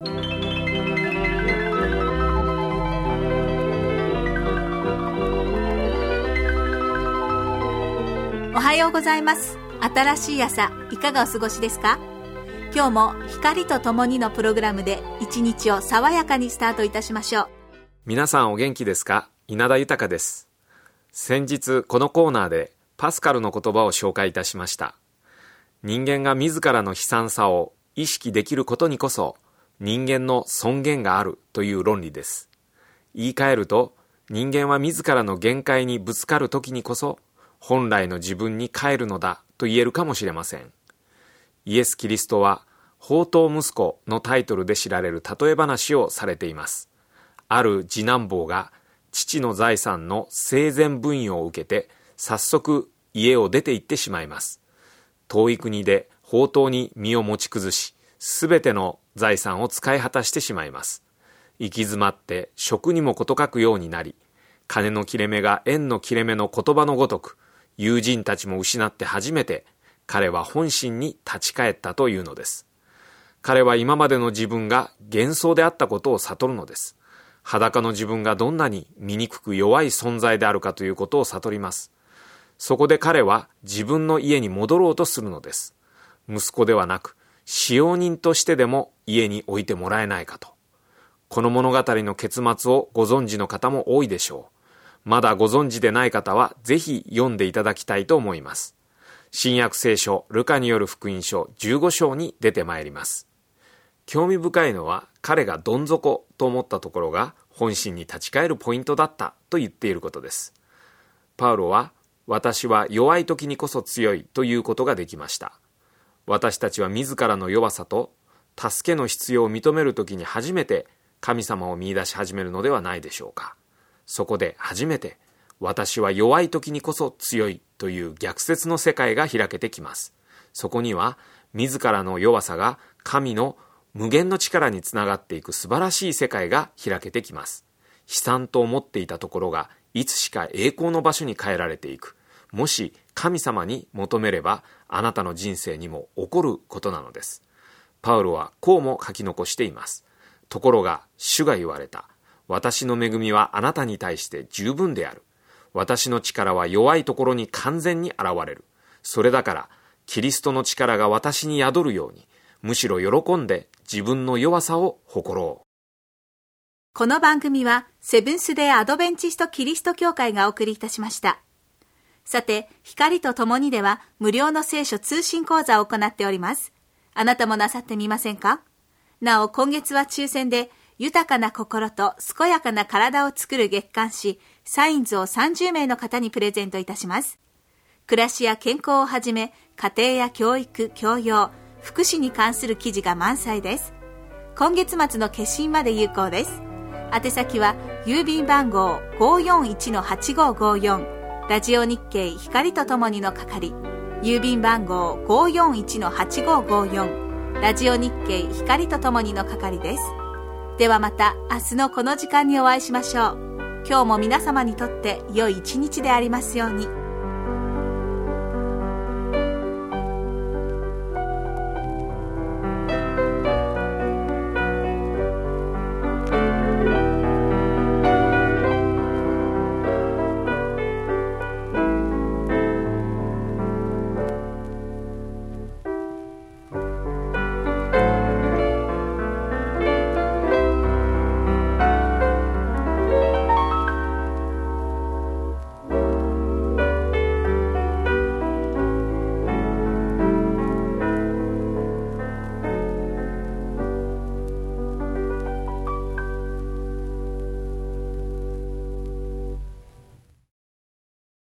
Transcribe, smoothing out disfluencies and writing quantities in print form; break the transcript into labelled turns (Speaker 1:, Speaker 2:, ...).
Speaker 1: おはようございます。新しい朝、いかがお過ごしですか？今日も光とともにのプログラムで一日を爽やかにスタートいたしましょう。
Speaker 2: 皆さんお元気ですか？稲田豊です。先日このコーナーでパスカルの言葉を紹介いたしました。人間が自らの悲惨さを意識できることにこそ人間の尊厳があるという論理です。言い換えると、人間は自らの限界にぶつかるときにこそ本来の自分に帰るのだと言えるかもしれません。イエス・キリストは放蕩息子のタイトルで知られる例え話をされています。ある次男坊が父の財産の生前分与を受けて早速家を出て行ってしまいます。遠い国で放蕩に身を持ち崩し、すべての財産を使い果たしてしまいます。行き詰まって食にも事欠くようになり、金の切れ目が縁の切れ目の言葉のごとく、友人たちも失って初めて彼は本心に立ち返ったというのです。彼は今までの自分が幻想であったことを悟るのです。裸の自分がどんなに醜く弱い存在であるかということを悟ります。そこで彼は自分の家に戻ろうとするのです。息子ではなく使用人としてでも家に置いてもらえないかと。この物語の結末をご存知の方も多いでしょう。まだご存知でない方はぜひ読んでいただきたいと思います。新約聖書ルカによる福音書15章に出てまいります。興味深いのは、彼がどん底と思ったところが本心に立ち返るポイントだったと言っていることです。パウロは、私は弱い時にこそ強いということができました。私たちは自らの弱さと助けの必要を認める時に初めて神様を見出し始めるのではないでしょうか。そこで初めて、私は弱い時にこそ強いという逆説の世界が開けてきます。そこには自らの弱さが神の無限の力につながっていく素晴らしい世界が開けてきます。悲惨と思っていたところがいつしか栄光の場所に変えられていく。もし神様に求めれば、あなたの人生にも起こることなのです。パウロはこうも書き残しています。ところが主が言われた。私の恵みはあなたに対して十分である。私の力は弱いところに完全に現れる。それだからキリストの力が私に宿るように、むしろ喜んで自分の弱さを誇ろう。
Speaker 1: この番組はセブンスデーアドベンチストキリスト教会がお送りいたしました。さて、光とともにでは無料の聖書通信講座を行っております。あなたもなさってみませんか？なお、今月は抽選で豊かな心と健やかな体を作る月刊誌サインズを30名の方にプレゼントいたします。暮らしや健康をはじめ、家庭や教育、教養、福祉に関する記事が満載です。今月末の決心まで有効です。宛先は郵便番号 541-8554 ラジオ日経光とともにの係、郵便番号 541-8554 ラジオ日経光とともにの係です。ではまた明日のこの時間にお会いしましょう。今日も皆様にとって良い一日でありますように。